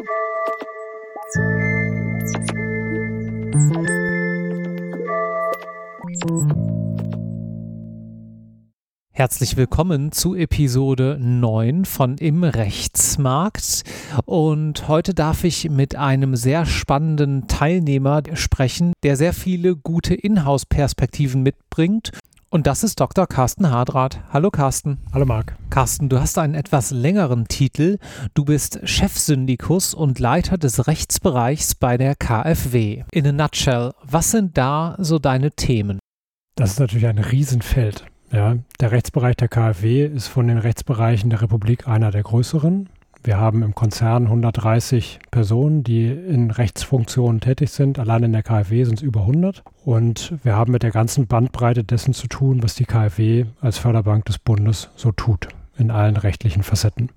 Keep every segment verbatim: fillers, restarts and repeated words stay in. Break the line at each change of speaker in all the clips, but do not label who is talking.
Herzlich willkommen zu Episode neun von Im Rechtsmarkt, und heute darf ich mit einem sehr spannenden Teilnehmer sprechen, der sehr viele gute Inhouse-Perspektiven mitbringt, und das ist Doktor Carsten Hardrath. Hallo Carsten.
Hallo Marc.
Carsten, du hast einen etwas längeren Titel. Du bist Chefsyndikus und Leiter des Rechtsbereichs bei der KfW. In a nutshell, was sind da so deine Themen?
Das ist natürlich ein Riesenfeld. Ja, der Rechtsbereich der KfW ist von den Rechtsbereichen der Republik einer der größeren. Wir haben im Konzern hundertdreißig Personen, die in Rechtsfunktionen tätig sind. Allein in der KfW sind es über hundert. Und wir haben mit der ganzen Bandbreite dessen zu tun, was die KfW als Förderbank des Bundes so tut, in allen rechtlichen Facetten.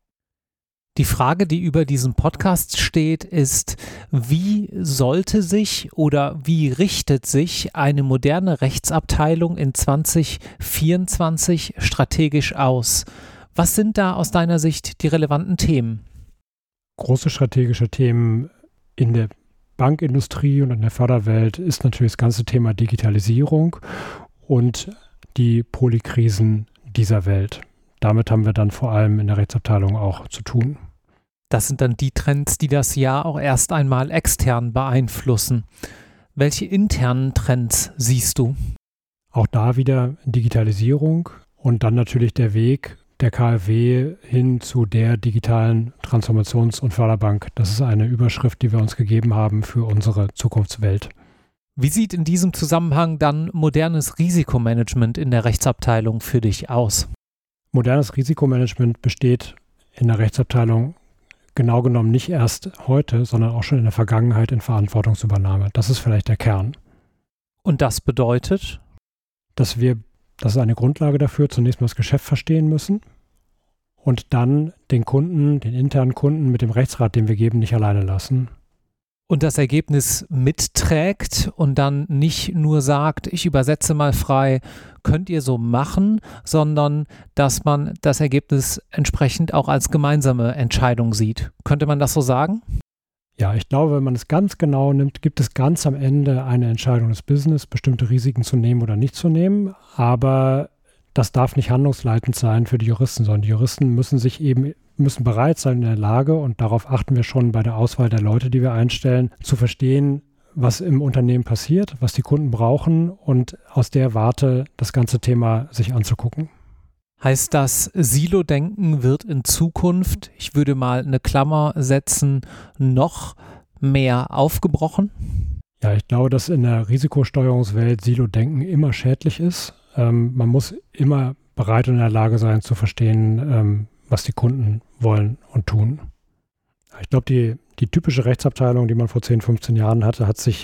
Die Frage, die über diesem Podcast steht, ist, wie sollte sich oder wie richtet sich eine moderne Rechtsabteilung in zwanzig vierundzwanzig strategisch aus? Was sind da aus deiner Sicht die relevanten Themen?
Große strategische Themen in der Bankindustrie und in der Förderwelt ist natürlich das ganze Thema Digitalisierung und die Polykrisen dieser Welt. Damit haben wir dann vor allem in der Rechtsabteilung auch zu tun.
Das sind dann die Trends, die das Jahr auch erst einmal extern beeinflussen. Welche internen Trends siehst du?
Auch da wieder Digitalisierung und dann natürlich der Weg der KfW hin zu der digitalen Transformations- und Förderbank. Das ist eine Überschrift, die wir uns gegeben haben für unsere Zukunftswelt.
Wie sieht in diesem Zusammenhang dann modernes Risikomanagement in der Rechtsabteilung für dich aus?
Modernes Risikomanagement besteht in der Rechtsabteilung genau genommen nicht erst heute, sondern auch schon in der Vergangenheit in Verantwortungsübernahme. Das ist vielleicht der Kern.
Und das bedeutet?
Dass wir, das ist eine Grundlage dafür, zunächst mal das Geschäft verstehen müssen und dann den Kunden, den internen Kunden mit dem Rechtsrat, den wir geben, nicht alleine lassen.
Und das Ergebnis mitträgt und dann nicht nur sagt, ich übersetze mal frei, könnt ihr so machen, sondern dass man das Ergebnis entsprechend auch als gemeinsame Entscheidung sieht. Könnte man das so sagen?
Ja, ich glaube, wenn man es ganz genau nimmt, gibt es ganz am Ende eine Entscheidung des Business, bestimmte Risiken zu nehmen oder nicht zu nehmen. Aber das darf nicht handlungsleitend sein für die Juristen, sondern die Juristen müssen sich eben müssen bereit sein, in der Lage, und darauf achten wir schon bei der Auswahl der Leute, die wir einstellen, zu verstehen, was im Unternehmen passiert, was die Kunden brauchen und aus der Warte das ganze Thema sich anzugucken.
Heißt das, Silo-Denken wird in Zukunft, ich würde mal eine Klammer setzen, noch mehr aufgebrochen?
Ja, ich glaube, dass in der Risikosteuerungswelt Silo-Denken immer schädlich ist. Ähm, man muss immer bereit und in der Lage sein, zu verstehen, ähm, was die Kunden wollen und tun. Ich glaube, die, die typische Rechtsabteilung, die man vor zehn, fünfzehn Jahren hatte, hat sich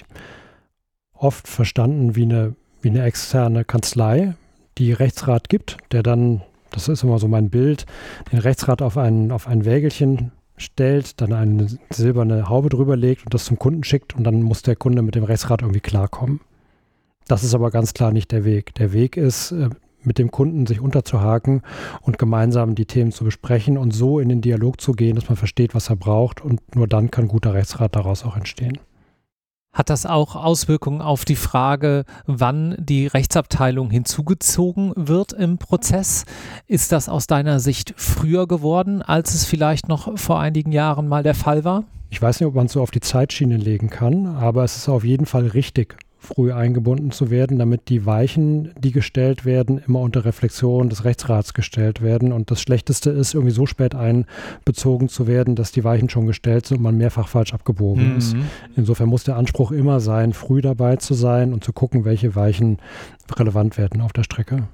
oft verstanden wie eine, wie eine externe Kanzlei, die Rechtsrat gibt, der dann, das ist immer so mein Bild, den Rechtsrat auf ein, auf ein Wägelchen stellt, dann eine silberne Haube drüber legt und das zum Kunden schickt und dann muss der Kunde mit dem Rechtsrat irgendwie klarkommen. Das ist aber ganz klar nicht der Weg. Der Weg ist, mit dem Kunden sich unterzuhaken und gemeinsam die Themen zu besprechen und so in den Dialog zu gehen, dass man versteht, was er braucht, und nur dann kann guter Rechtsrat daraus auch entstehen.
Hat das auch Auswirkungen auf die Frage, wann die Rechtsabteilung hinzugezogen wird im Prozess? Ist das aus deiner Sicht früher geworden, als es vielleicht noch vor einigen Jahren mal der Fall war?
Ich weiß nicht, ob man es so auf die Zeitschiene legen kann, aber es ist auf jeden Fall richtig, früh eingebunden zu werden, damit die Weichen, die gestellt werden, immer unter Reflexion des Rechtsrats gestellt werden. Und das Schlechteste ist, irgendwie so spät einbezogen zu werden, dass die Weichen schon gestellt sind und man mehrfach falsch abgebogen
Mhm.
ist. Insofern muss der Anspruch immer sein, früh dabei zu sein und zu gucken, welche Weichen relevant werden auf der Strecke.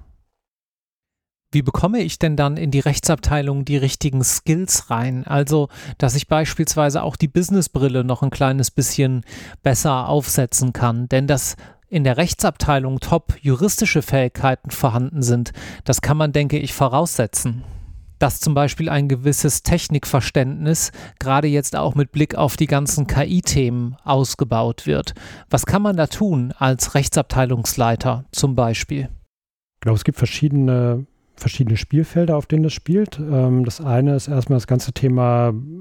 Wie bekomme ich denn dann in die Rechtsabteilung die richtigen Skills rein? Also, dass ich beispielsweise auch die Businessbrille noch ein kleines bisschen besser aufsetzen kann. Denn dass in der Rechtsabteilung top juristische Fähigkeiten vorhanden sind, das kann man, denke ich, voraussetzen. Dass zum Beispiel ein gewisses Technikverständnis gerade jetzt auch mit Blick auf die ganzen K I-Themen ausgebaut wird. Was kann man da tun als Rechtsabteilungsleiter zum Beispiel?
Ich glaube, es gibt verschiedene verschiedene Spielfelder, auf denen das spielt. Ähm, das eine ist erstmal das ganze Thema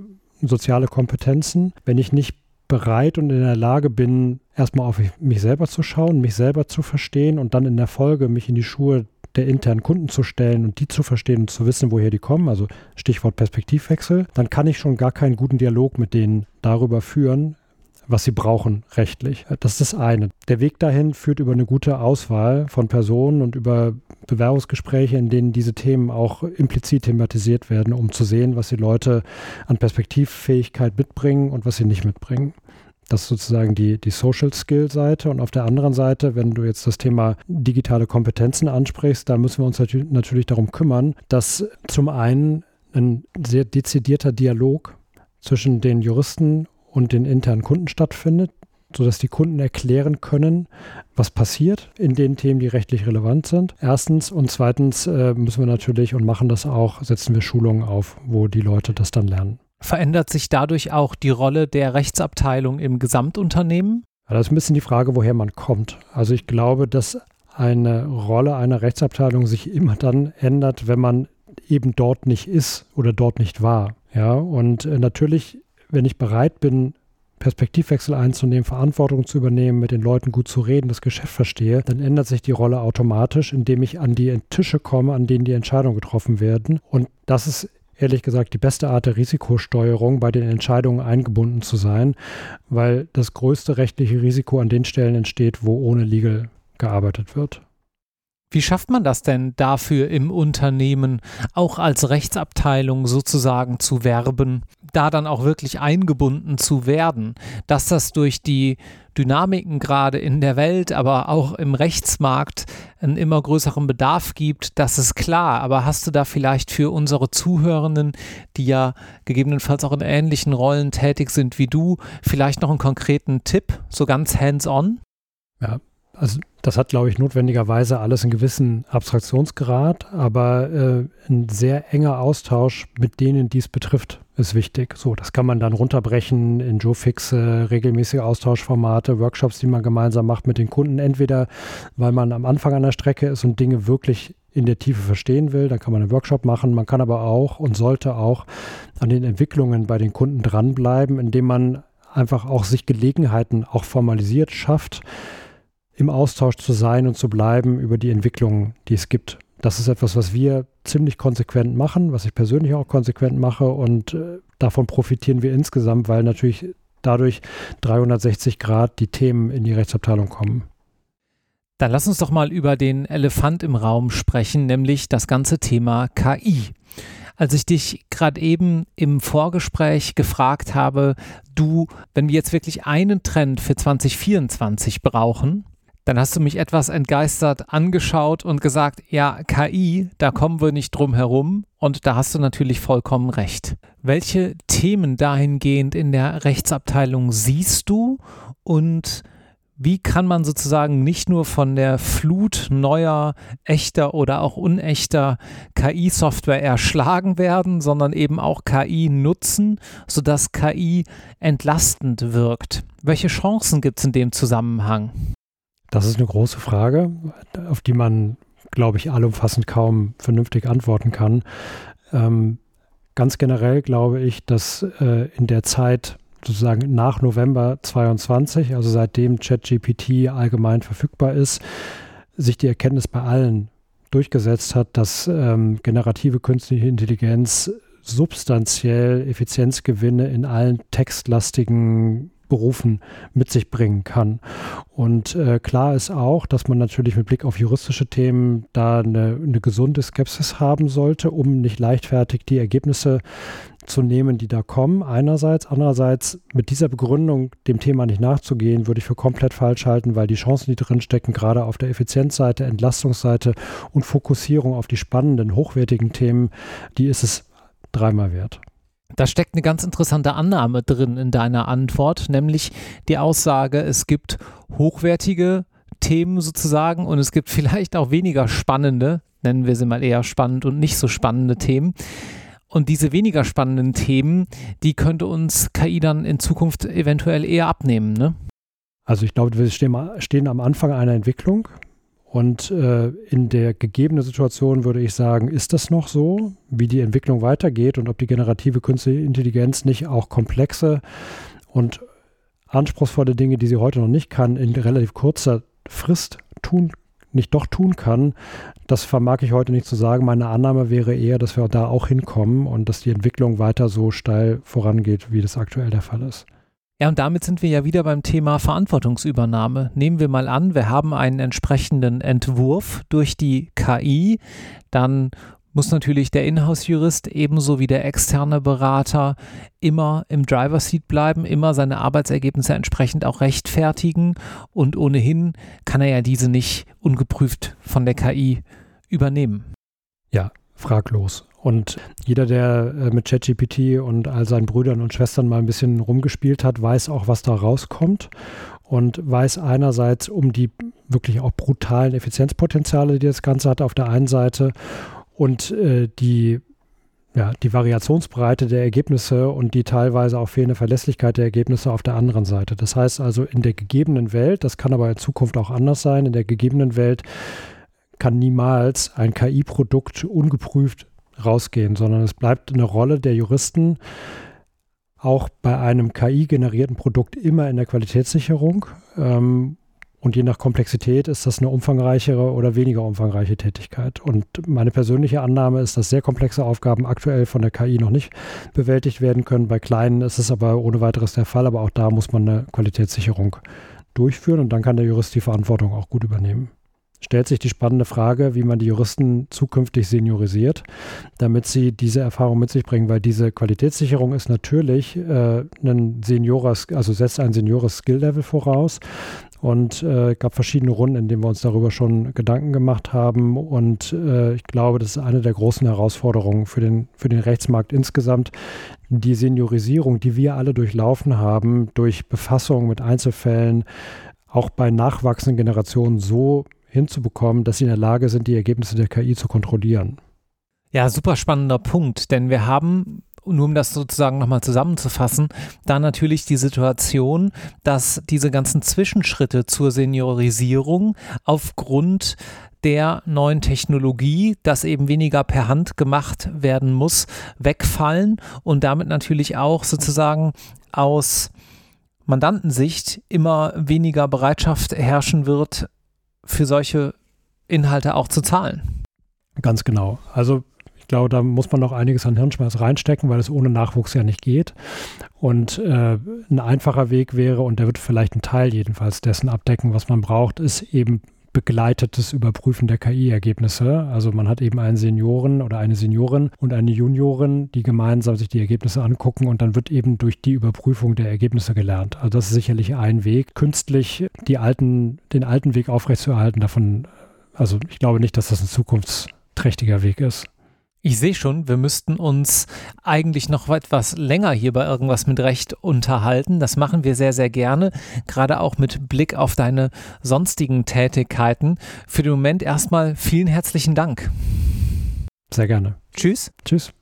soziale Kompetenzen, wenn ich nicht bereit und in der Lage bin, erstmal auf mich selber zu schauen, mich selber zu verstehen und dann in der Folge mich in die Schuhe der internen Kunden zu stellen und die zu verstehen und zu wissen, woher die kommen, also Stichwort Perspektivwechsel, dann kann ich schon gar keinen guten Dialog mit denen darüber führen, was sie brauchen rechtlich. Das ist das eine. Der Weg dahin führt über eine gute Auswahl von Personen und über Bewerbungsgespräche, in denen diese Themen auch implizit thematisiert werden, um zu sehen, was die Leute an Perspektivfähigkeit mitbringen und was sie nicht mitbringen. Das ist sozusagen die, die Social-Skill-Seite. Und auf der anderen Seite, wenn du jetzt das Thema digitale Kompetenzen ansprichst, da müssen wir uns natür- natürlich darum kümmern, dass zum einen ein sehr dezidierter Dialog zwischen den Juristen und den internen Kunden stattfindet, sodass die Kunden erklären können, was passiert in den Themen, die rechtlich relevant sind. Erstens und zweitens äh, müssen wir natürlich und machen das auch, setzen wir Schulungen auf, wo die Leute das dann lernen.
Verändert sich dadurch auch die Rolle der Rechtsabteilung im Gesamtunternehmen?
Ja, das ist ein bisschen die Frage, woher man kommt. Also ich glaube, dass eine Rolle einer Rechtsabteilung sich immer dann ändert, wenn man eben dort nicht ist oder dort nicht war. Ja, und äh, natürlich, wenn ich bereit bin, Perspektivwechsel einzunehmen, Verantwortung zu übernehmen, mit den Leuten gut zu reden, das Geschäft verstehe, dann ändert sich die Rolle automatisch, indem ich an die Tische komme, an denen die Entscheidungen getroffen werden. Und das ist ehrlich gesagt die beste Art der Risikosteuerung, bei den Entscheidungen eingebunden zu sein, weil das größte rechtliche Risiko an den Stellen entsteht, wo ohne Legal gearbeitet wird.
Wie schafft man das denn dafür im Unternehmen, auch als Rechtsabteilung sozusagen zu werben, da dann auch wirklich eingebunden zu werden, dass das durch die Dynamiken gerade in der Welt, aber auch im Rechtsmarkt einen immer größeren Bedarf gibt, das ist klar. Aber hast du da vielleicht für unsere Zuhörenden, die ja gegebenenfalls auch in ähnlichen Rollen tätig sind wie du, vielleicht noch einen konkreten Tipp, so ganz hands-on?
Ja, also das hat, glaube ich, notwendigerweise alles einen gewissen Abstraktionsgrad, aber äh, ein sehr enger Austausch mit denen, die es betrifft, ist wichtig. So, das kann man dann runterbrechen in Joe-Fixe, regelmäßige Austauschformate, Workshops, die man gemeinsam macht mit den Kunden, entweder weil man am Anfang an der Strecke ist und Dinge wirklich in der Tiefe verstehen will, dann kann man einen Workshop machen, man kann aber auch und sollte auch an den Entwicklungen bei den Kunden dranbleiben, indem man einfach auch sich Gelegenheiten auch formalisiert schafft, im Austausch zu sein und zu bleiben über die Entwicklungen, die es gibt. Das ist etwas, was wir ziemlich konsequent machen, was ich persönlich auch konsequent mache und äh, davon profitieren wir insgesamt, weil natürlich dadurch dreihundertsechzig Grad die Themen in die Rechtsabteilung kommen.
Dann lass uns doch mal über den Elefant im Raum sprechen, nämlich das ganze Thema K I. Als ich dich gerade eben im Vorgespräch gefragt habe, du, wenn wir jetzt wirklich einen Trend für zwanzig vierundzwanzig brauchen, dann hast du mich etwas entgeistert angeschaut und gesagt, ja, K I, da kommen wir nicht drum herum und da hast du natürlich vollkommen recht. Welche Themen dahingehend in der Rechtsabteilung siehst du und wie kann man sozusagen nicht nur von der Flut neuer, echter oder auch unechter K I-Software erschlagen werden, sondern eben auch K I nutzen, sodass K I entlastend wirkt? Welche Chancen gibt es in dem Zusammenhang?
Das ist eine große Frage, auf die man, glaube ich, allumfassend kaum vernünftig antworten kann. Ähm, ganz generell glaube ich, dass äh, in der Zeit sozusagen nach November zweiundzwanzig, also seitdem ChatGPT allgemein verfügbar ist, sich die Erkenntnis bei allen durchgesetzt hat, dass ähm, generative künstliche Intelligenz substanziell Effizienzgewinne in allen textlastigen Berufen mit sich bringen kann. Und äh, klar ist auch, dass man natürlich mit Blick auf juristische Themen da eine, eine gesunde Skepsis haben sollte, um nicht leichtfertig die Ergebnisse zu nehmen, die da kommen, einerseits. Andererseits mit dieser Begründung dem Thema nicht nachzugehen, würde ich für komplett falsch halten, weil die Chancen, die drin stecken, gerade auf der Effizienzseite, Entlastungsseite und Fokussierung auf die spannenden, hochwertigen Themen, die ist es dreimal wert.
Da steckt eine ganz interessante Annahme drin in deiner Antwort, nämlich die Aussage, es gibt hochwertige Themen sozusagen und es gibt vielleicht auch weniger spannende, nennen wir sie mal eher spannend und nicht so spannende Themen. Und diese weniger spannenden Themen, die könnte uns K I dann in Zukunft eventuell eher abnehmen, ne?
Also ich glaube, wir stehen, stehen am Anfang einer Entwicklung Und äh, in der gegebenen Situation würde ich sagen, ist das noch so, wie die Entwicklung weitergeht und ob die generative künstliche Intelligenz nicht auch komplexe und anspruchsvolle Dinge, die sie heute noch nicht kann, in relativ kurzer Frist tun, nicht doch tun kann. Das vermag ich heute nicht zu sagen. Meine Annahme wäre eher, dass wir da auch hinkommen und dass die Entwicklung weiter so steil vorangeht, wie das aktuell der Fall ist.
Ja, und damit sind wir ja wieder beim Thema Verantwortungsübernahme. Nehmen wir mal an, wir haben einen entsprechenden Entwurf durch die K I, dann muss natürlich der Inhouse-Jurist ebenso wie der externe Berater immer im Driver-Seat bleiben, immer seine Arbeitsergebnisse entsprechend auch rechtfertigen und ohnehin kann er ja diese nicht ungeprüft von der K I übernehmen.
Ja, fraglos. Und jeder, der äh, mit ChatGPT und all seinen Brüdern und Schwestern mal ein bisschen rumgespielt hat, weiß auch, was da rauskommt und weiß einerseits um die wirklich auch brutalen Effizienzpotenziale, die das Ganze hat auf der einen Seite und äh, die, ja, die Variationsbreite der Ergebnisse und die teilweise auch fehlende Verlässlichkeit der Ergebnisse auf der anderen Seite. Das heißt also, in der gegebenen Welt, das kann aber in Zukunft auch anders sein, in der gegebenen Welt kann niemals ein K I-Produkt ungeprüft rausgehen, sondern es bleibt eine Rolle der Juristen, auch bei einem K I-generierten Produkt immer in der Qualitätssicherung. Ähm, und je nach Komplexität ist das eine umfangreichere oder weniger umfangreiche Tätigkeit. Und meine persönliche Annahme ist, dass sehr komplexe Aufgaben aktuell von der K I noch nicht bewältigt werden können. Bei kleinen ist es aber ohne weiteres der Fall, aber auch da muss man eine Qualitätssicherung durchführen und dann kann der Jurist die Verantwortung auch gut übernehmen. Stellt sich die spannende Frage, wie man die Juristen zukünftig seniorisiert, damit sie diese Erfahrung mit sich bringen, weil diese Qualitätssicherung ist natürlich äh, ein Seniores, also setzt ein seniores Skill-Level voraus und äh, gab verschiedene Runden, in denen wir uns darüber schon Gedanken gemacht haben und äh, ich glaube, das ist eine der großen Herausforderungen für den, für den Rechtsmarkt insgesamt, die Seniorisierung, die wir alle durchlaufen haben, durch Befassung mit Einzelfällen, auch bei nachwachsenden Generationen so hinzubekommen, dass sie in der Lage sind, die Ergebnisse der K I zu kontrollieren.
Ja, super spannender Punkt, denn wir haben, nur um das sozusagen nochmal zusammenzufassen, da natürlich die Situation, dass diese ganzen Zwischenschritte zur Seniorisierung aufgrund der neuen Technologie, dass eben weniger per Hand gemacht werden muss, wegfallen und damit natürlich auch sozusagen aus Mandantensicht immer weniger Bereitschaft herrschen wird, für solche Inhalte auch zu zahlen.
Ganz genau. Also ich glaube, da muss man noch einiges an Hirnschmerz reinstecken, weil es ohne Nachwuchs ja nicht geht. Und äh, ein einfacher Weg wäre, und der wird vielleicht einen Teil jedenfalls dessen abdecken, was man braucht, ist eben begleitetes Überprüfen der K I-Ergebnisse. Also man hat eben einen Senioren oder eine Seniorin und eine Juniorin, die gemeinsam sich die Ergebnisse angucken und dann wird eben durch die Überprüfung der Ergebnisse gelernt. Also das ist sicherlich ein Weg, künstlich die alten, den alten Weg aufrechtzuerhalten. Davon, also ich glaube nicht, dass das ein zukunftsträchtiger Weg ist.
Ich sehe schon, wir müssten uns eigentlich noch etwas länger hier bei Irgendwas mit Recht unterhalten. Das machen wir sehr, sehr gerne, gerade auch mit Blick auf deine sonstigen Tätigkeiten. Für den Moment erstmal vielen herzlichen Dank.
Sehr gerne.
Tschüss.
Tschüss.